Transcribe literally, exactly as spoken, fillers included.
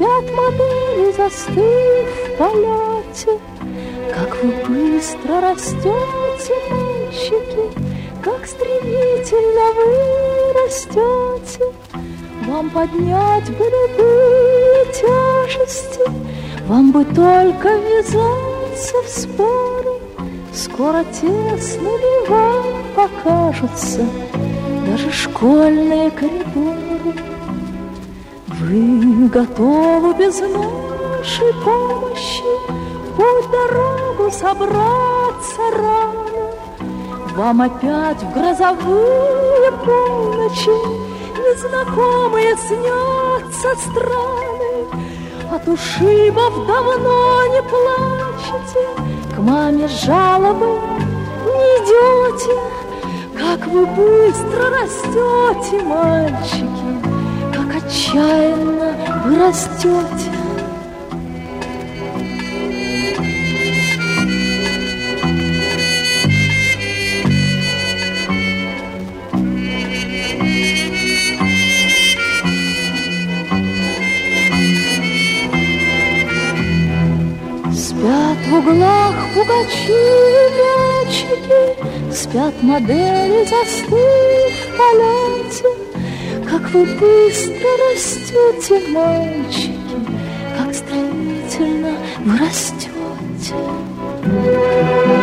Спят модели, застыв в полете. Как вы быстро растете, мальчики, как стремительно вы растете. Вам поднять бы любые тяжести, вам бы только ввязаться в споры. Скоро тесными вам покажутся даже школьные коридоры. Вы готовы без нашей помощи в путь дорогу собраться рано. Вам опять в грозовые полночи незнакомые снятся страны. От ушибов давно не плачете, к маме жалобы не идете. Как вы быстро растете, мальчики, как отчаянно вы растете. Спят в углах пугачи и мячики, спят модели, застыв в полете. Как вы быстро растете, мальчики, как стремительно вы растете.